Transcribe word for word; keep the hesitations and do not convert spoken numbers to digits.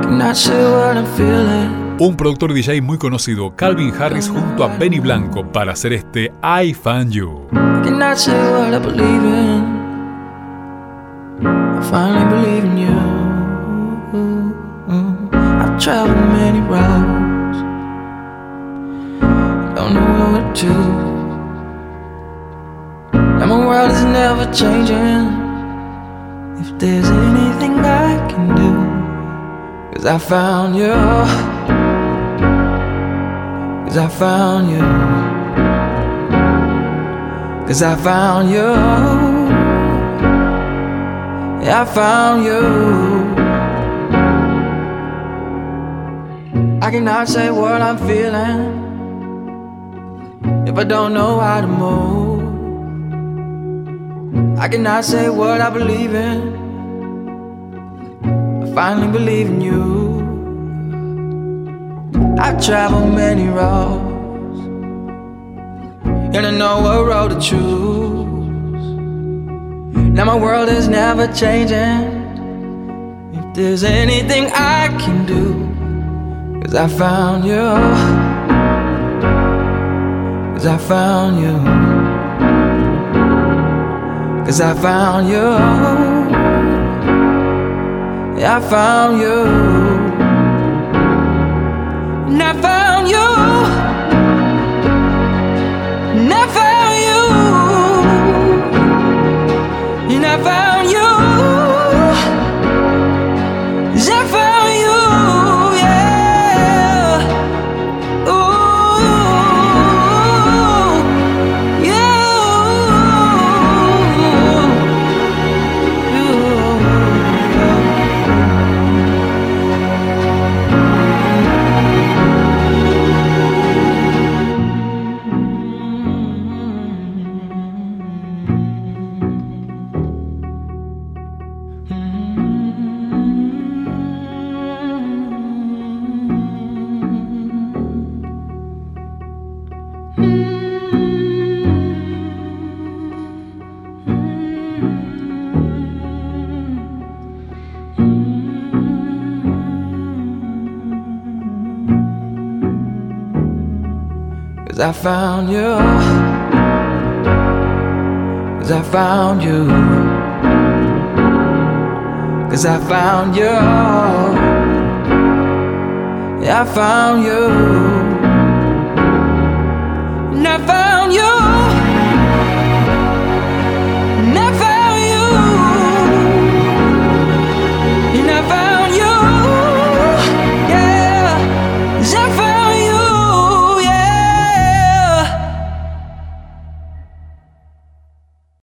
Not sure what I'm feeling. Un productor D J muy conocido, Calvin Harris, junto a Benny Blanco, para hacer este I Found You. Cannot say what I believe in. I finally believe in you. I've traveled many roads, don't know what to. Now my world is never changing. If there's anything I can do, 'cause I found you, 'cause I found you, 'cause I found you, yeah, I found you. I cannot say what I'm feeling if I don't know how to move. I cannot say what I believe in. I finally believe in you. I've traveled many roads, and I know what road to choose. Now my world is never changing. If there's anything I can do, 'cause I found you, 'cause I found you, 'cause I found you, yeah, I found you, and I found you, and I found you, and I found you, 'cause I found you, yeah, ooh, yeah, Cause I found you, 'cause I found you, 'cause I found you, yeah, I found you, and I found you.